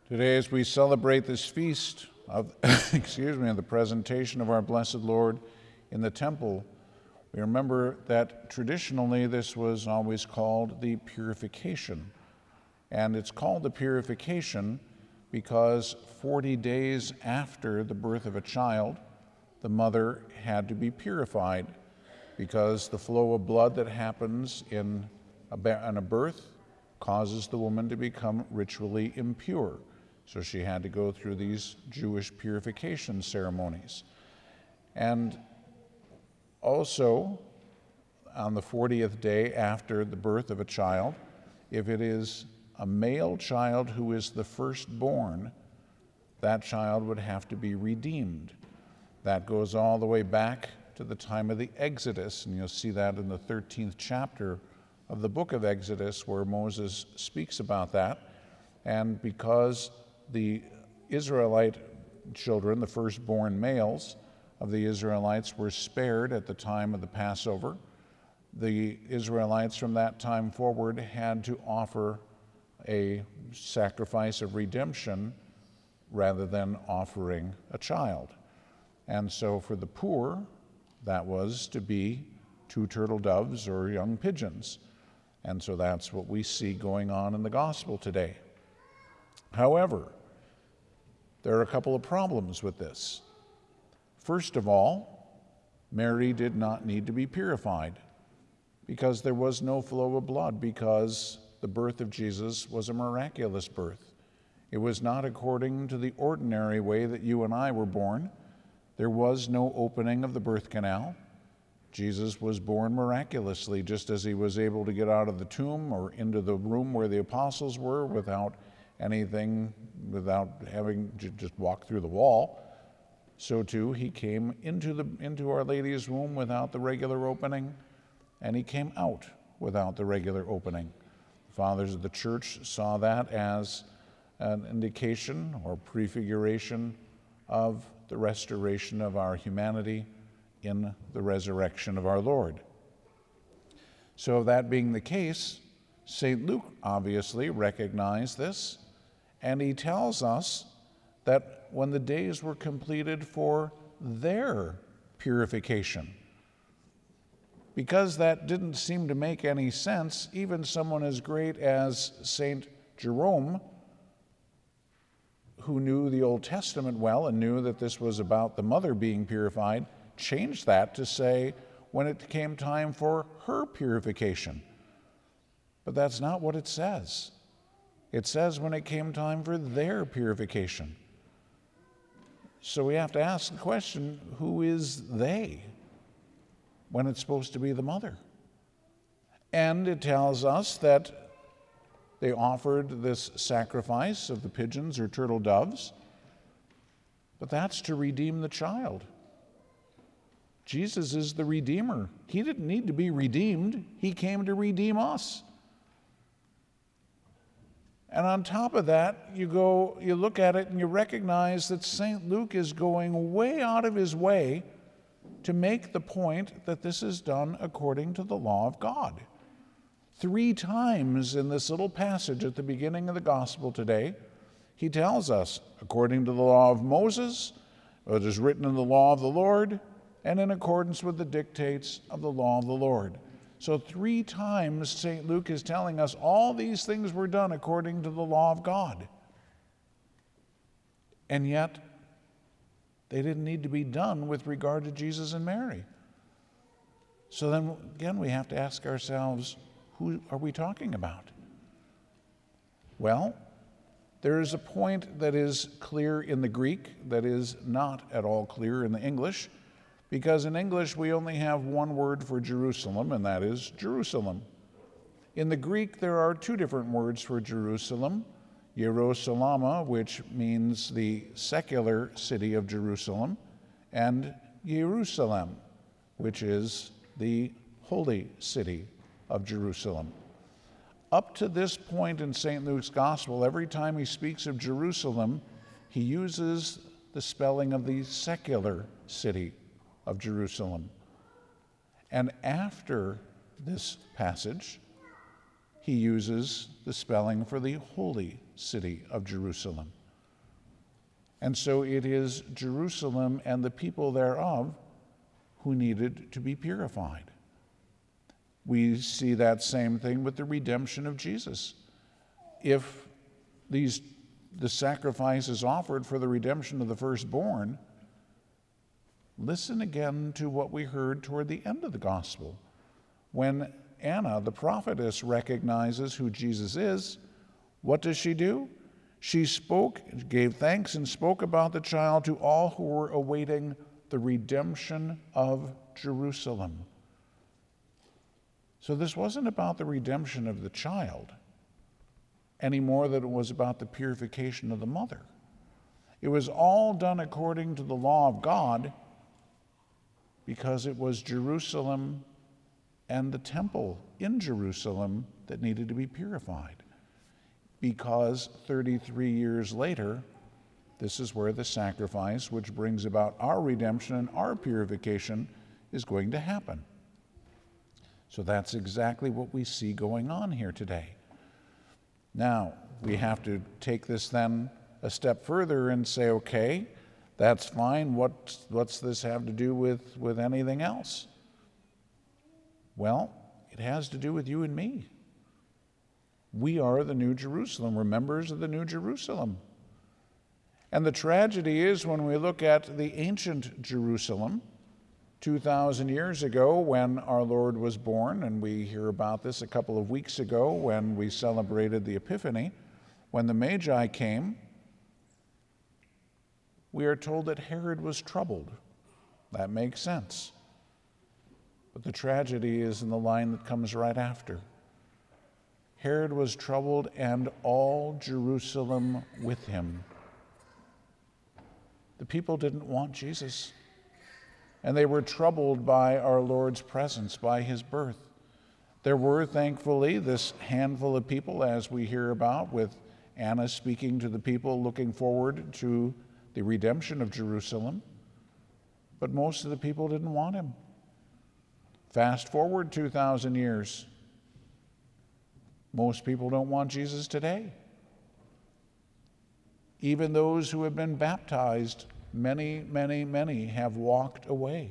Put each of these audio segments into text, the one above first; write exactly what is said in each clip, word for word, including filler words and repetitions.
Today, as we celebrate this feast of, excuse me, of the presentation of our blessed Lord in the temple, we remember that traditionally this was always called the purification. And it's called the purification because forty days after the birth of a child, the mother had to be purified because the flow of blood that happens in a, in a birth causes the woman to become ritually impure. So she had to go through these Jewish purification ceremonies. And also, on the fortieth day after the birth of a child, if it is a male child who is the firstborn, that child would have to be redeemed. That goes all the way back to the time of the Exodus, and you'll see that in the thirteenth chapter of the book of Exodus, where Moses speaks about that. And because the Israelite children, the firstborn males of the Israelites, were spared at the time of the Passover, the Israelites from that time forward had to offer a sacrifice of redemption rather than offering a child. And so for the poor, that was to be two turtle doves or young pigeons. And so that's what we see going on in the gospel today. However, there are a couple of problems with this. First of all, Mary did not need to be purified because there was no flow of blood, because the birth of Jesus was a miraculous birth. It was not according to the ordinary way that you and I were born. There was no opening of the birth canal. Jesus was born miraculously, just as he was able to get out of the tomb or into the room where the apostles were without anything, without having to just walk through the wall. So too, he came into the into Our Lady's womb without the regular opening, and he came out without the regular opening. The fathers of the church saw that as an indication or prefiguration of the restoration of our humanity in the resurrection of our Lord. So that being the case, Saint Luke obviously recognized this, and he tells us that when the days were completed for their purification, because that didn't seem to make any sense, even someone as great as Saint Jerome, who knew the Old Testament well and knew that this was about the mother being purified, changed that to say when it came time for her purification. But that's not what it says. It says when it came time for their purification. So we have to ask the question, who is they when it's supposed to be the mother? And it tells us that they offered this sacrifice of the pigeons or turtle doves, but that's to redeem the child. Jesus is the Redeemer. He didn't need to be redeemed. He came to redeem us. And on top of that, you go, you look at it and you recognize that Saint Luke is going way out of his way to make the point that this is done according to the law of God. Three times in this little passage at the beginning of the gospel today, he tells us, according to the law of Moses, it is written in the law of the Lord, and in accordance with the dictates of the law of the Lord. So three times Saint Luke is telling us all these things were done according to the law of God. And yet, they didn't need to be done with regard to Jesus and Mary. So then, again, we have to ask ourselves, who are we talking about? Well, there is a point that is clear in the Greek that is not at all clear in the English, because in English we only have one word for Jerusalem, and that is Jerusalem. In the Greek there are two different words for Jerusalem, Jerusalem, which means the secular city of Jerusalem, and Jerusalem, which is the holy city of Jerusalem. Up to this point in Saint Luke's gospel, every time he speaks of Jerusalem, he uses the spelling of the secular city of Jerusalem. And after this passage, he uses the spelling for the holy city of Jerusalem. And so it is Jerusalem and the people thereof who needed to be purified. We see that same thing with the redemption of Jesus. If these the sacrifices offered for the redemption of the firstborn, listen again to what we heard toward the end of the gospel. When Anna, the prophetess, recognizes who Jesus is, what does she do? She spoke, gave thanks, and spoke about the child to all who were awaiting the redemption of Jerusalem. So this wasn't about the redemption of the child any more than it was about the purification of the mother. It was all done according to the law of God because it was Jerusalem and the temple in Jerusalem that needed to be purified. Because thirty-three years later, this is where the sacrifice, which brings about our redemption and our purification, is going to happen. So that's exactly what we see going on here today. Now, we have to take this then a step further and say, okay, that's fine. What, what's this have to do with, with anything else? Well, it has to do with you and me. We are the New Jerusalem. We're members of the New Jerusalem. And the tragedy is when we look at the ancient Jerusalem, two thousand years ago when our Lord was born, and we hear about this a couple of weeks ago when we celebrated the Epiphany, when the Magi came, we are told that Herod was troubled. That makes sense. But the tragedy is in the line that comes right after. Herod was troubled, and all Jerusalem with him. The people didn't want Jesus, and they were troubled by our Lord's presence, by his birth. There were, thankfully, this handful of people, as we hear about, with Anna speaking to the people, looking forward to the redemption of Jerusalem. But most of the people didn't want him. Fast forward two thousand years. Most people don't want Jesus today. Even those who have been baptized, many, many, many have walked away.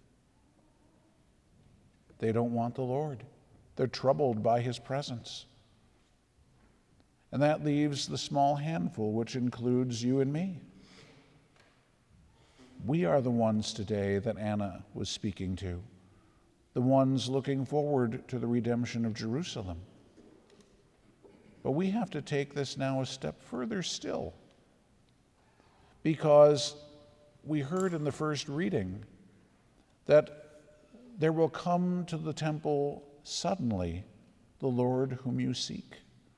They don't want the Lord. They're troubled by his presence. And that leaves the small handful, which includes you and me. We are the ones today that Anna was speaking to, the ones looking forward to the redemption of Jerusalem. But we have to take this now a step further still, because we heard in the first reading that there will come to the temple suddenly the Lord whom you seek.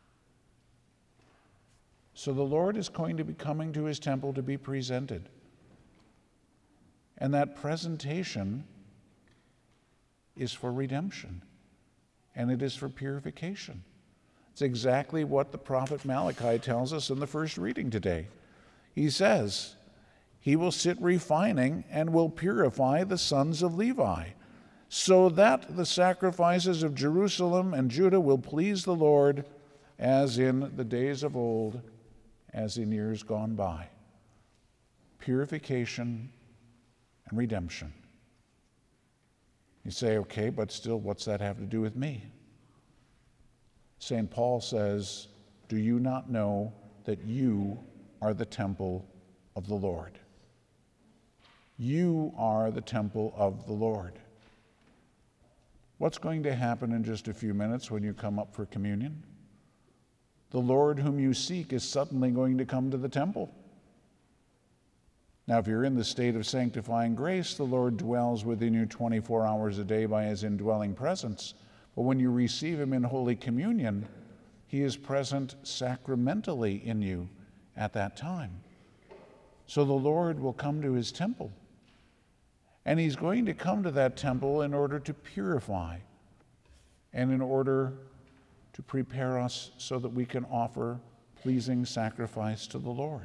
So the Lord is going to be coming to his temple to be presented. And that presentation is for redemption, and it is for purification. It's exactly what the prophet Malachi tells us in the first reading today. He says, he will sit refining and will purify the sons of Levi, so that the sacrifices of Jerusalem and Judah will please the Lord, as in the days of old, as in years gone by. Purification and redemption. You say, okay, but still, what's that have to do with me? Saint Paul says, do you not know that you are the temple of the Lord? You are the temple of the Lord. What's going to happen in just a few minutes when you come up for communion? The Lord whom you seek is suddenly going to come to the temple. Now, if you're in the state of sanctifying grace, the Lord dwells within you twenty-four hours a day by his indwelling presence. But when you receive him in Holy Communion, he is present sacramentally in you at that time. So the Lord will come to his temple. And he's going to come to that temple in order to purify and in order to prepare us so that we can offer pleasing sacrifice to the Lord.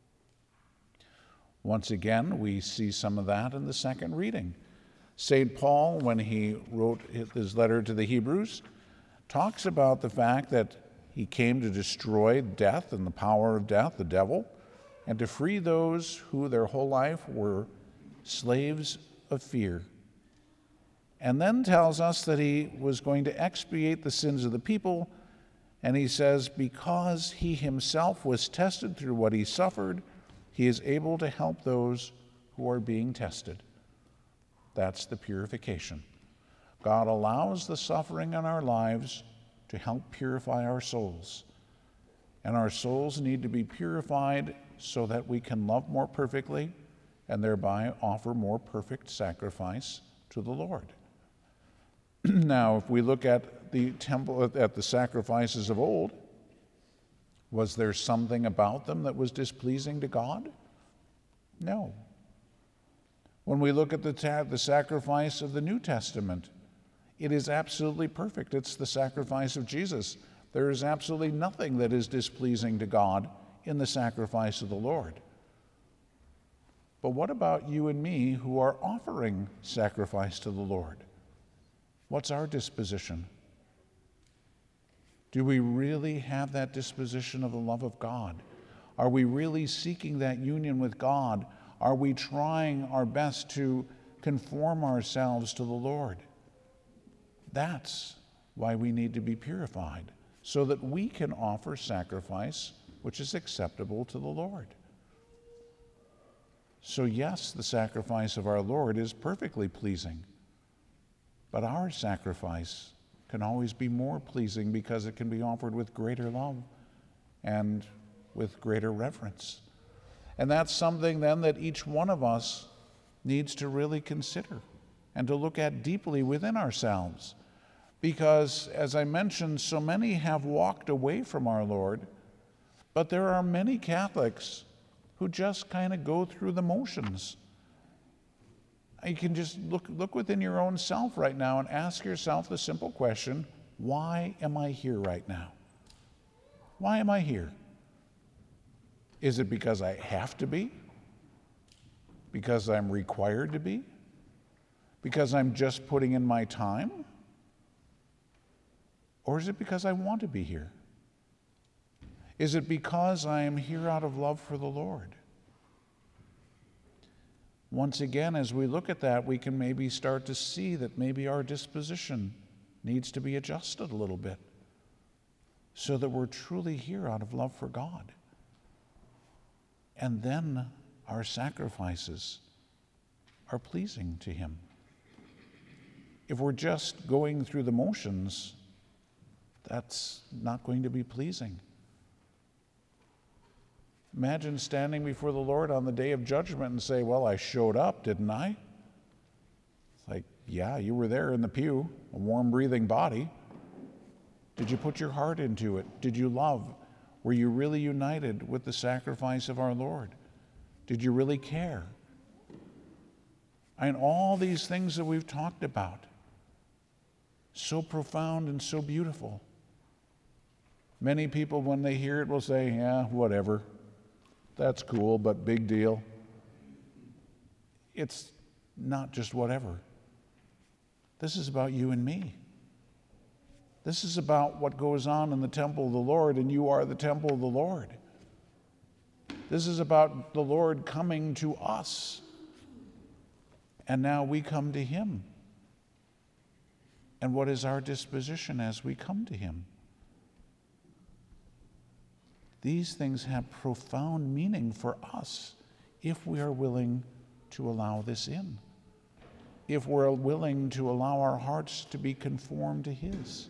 Once again, we see some of that in the second reading. Saint Paul, when he wrote his letter to the Hebrews, talks about the fact that he came to destroy death and the power of death, the devil, and to free those who their whole life were slaves of fear. And then tells us that he was going to expiate the sins of the people, and he says, because he himself was tested through what he suffered, he is able to help those who are being tested. That's the purification. God allows the suffering in our lives to help purify our souls. And our souls need to be purified so that we can love more perfectly and thereby offer more perfect sacrifice to the Lord. Now, if we look at the temple, at the sacrifices of old, was there something about them that was displeasing to God? No. When we look at the, ta- the sacrifice of the New Testament, it is absolutely perfect. It's the sacrifice of Jesus. There is absolutely nothing that is displeasing to God in the sacrifice of the Lord. But what about you and me who are offering sacrifice to the Lord? What's our disposition? Do we really have that disposition of the love of God? Are we really seeking that union with God? Are we trying our best to conform ourselves to the Lord? That's why we need to be purified, so that we can offer sacrifice which is acceptable to the Lord. So yes, the sacrifice of our Lord is perfectly pleasing, but our sacrifice can always be more pleasing because it can be offered with greater love and with greater reverence. And that's something then that each one of us needs to really consider and to look at deeply within ourselves. Because, as I mentioned, so many have walked away from our Lord, but there are many Catholics who just kind of go through the motions. You can just look, look within your own self right now and ask yourself the simple question, why am I here right now? Why am I here? Is it because I have to be? Because I'm required to be? Because I'm just putting in my time? Or is it because I want to be here? Is it because I am here out of love for the Lord? Once again, as we look at that, we can maybe start to see that maybe our disposition needs to be adjusted a little bit so that we're truly here out of love for God. And then our sacrifices are pleasing to Him. If we're just going through the motions, that's not going to be pleasing. Imagine standing before the Lord on the day of judgment and say, well, I showed up, didn't I? It's like, yeah, you were there in the pew, a warm breathing body. Did you put your heart into it? Did you love? Were you really united with the sacrifice of our Lord? Did you really care? And all these things that we've talked about, so profound and so beautiful. Many people, when they hear it, will say, yeah, whatever. That's cool, but big deal. It's not just whatever. This is about you and me. This is about what goes on in the temple of the Lord, and you are the temple of the Lord. This is about the Lord coming to us, and now we come to Him. And what is our disposition as we come to Him? These things have profound meaning for us if we are willing to allow this in, if we're willing to allow our hearts to be conformed to His.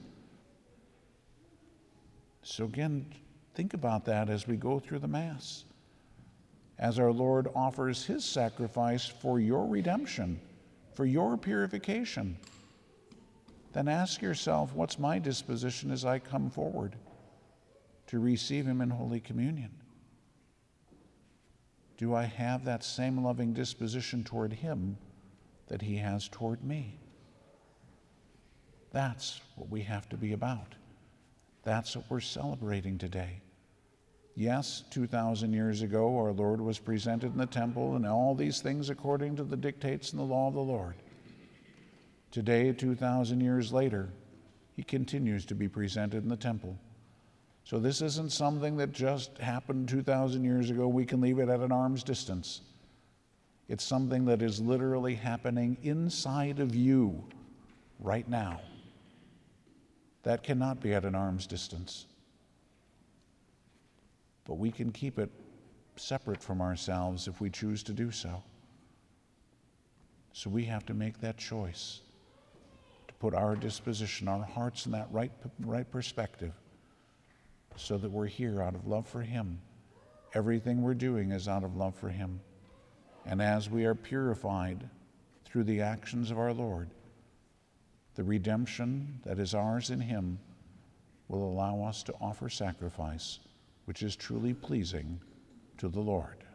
So again, think about that as we go through the Mass. As our Lord offers His sacrifice for your redemption, for your purification, then ask yourself, what's my disposition as I come forward to receive Him in Holy Communion? Do I have that same loving disposition toward Him that He has toward me? That's what we have to be about. That's what we're celebrating today. Yes, two thousand years ago, our Lord was presented in the temple and all these things according to the dictates and the law of the Lord. Today, two thousand years later, He continues to be presented in the temple. So this isn't something that just happened two thousand years ago. We can leave it at an arm's distance. It's something that is literally happening inside of you right now. That cannot be at an arm's distance. But we can keep it separate from ourselves if we choose to do so. So we have to make that choice to put our disposition, our hearts in that right, right perspective, so that we're here out of love for Him. Everything we're doing is out of love for Him. And as we are purified through the actions of our Lord, the redemption that is ours in Him will allow us to offer sacrifice which is truly pleasing to the Lord.